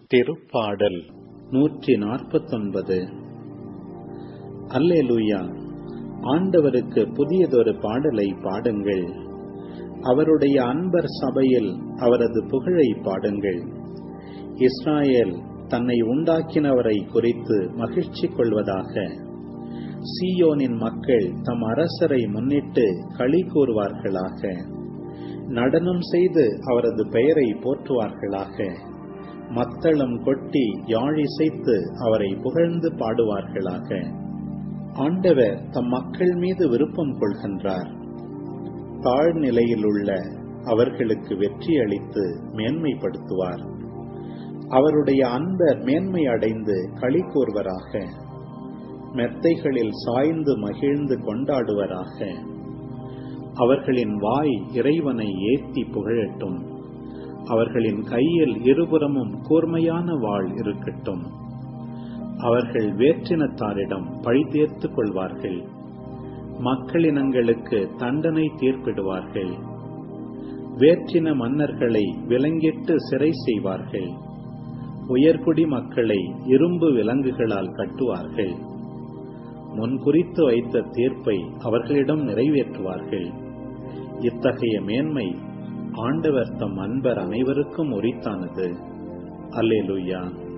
திருப்பாடல் 149. அல்லேலூயா. ஆண்டவருக்கு புதியதொரு பாடலை பாடுங்கள். அவருடைய அன்பர் சபையில் அவரது புகழை பாடுங்கள். இஸ்ராயேல் தன்னை உண்டாக்கினவரை குறித்து மகிழ்ச்சி கொள்வதாக. சீயோனின் மக்கள் தம் அரசரை முன்னிட்டு களி கூறுவார்களாக. நடனம் செய்து அவரது பெயரை போற்றுவார்களாக. மத்தளம் கொட்டி யாழிசைத்து அவரை புகழ்ந்து பாடுவார்களாக. ஆண்டவர் தம் மக்கள் மீது விருப்பம் கொள்கின்றார். தாழ்நிலையில் உள்ள அவர்களுக்கு வெற்றி அளித்து மேன்மைப்படுத்துவார். அவருடைய அன்பர் மேன்மை அடைந்து களி கூர்வராக. மெத்தைகளில் சாய்ந்து மகிழ்ந்து கொண்டாடுவராக. அவர்களின் வாய் இறைவனை ஏத்தி புகழட்டும். அவர்களின் கையில் இருபுறமும் கூர்மையான வாள் இருக்கட்டும். அவர்கள் வேற்றினத்தாரிடம் பழி தீர்த்துக் கொள்வார்கள். மக்களினங்களுக்கு தண்டனை தீர்ப்பிடுவார்கள். வேற்றின மன்னர்களை விலங்கிட்டு சிறை செய்வார்கள். உயர்குடி மக்களை இரும்பு விலங்குகளால் கட்டுவார்கள். முன்குறித்து வைத்த தீர்ப்பை அவர்களிடம் நிறைவேற்றுவார்கள். இத்தகைய மேன்மை ஆண்டவர் தம் அன்பர் அனைவருக்கும் உரித்தானது. அல்லேலூயா.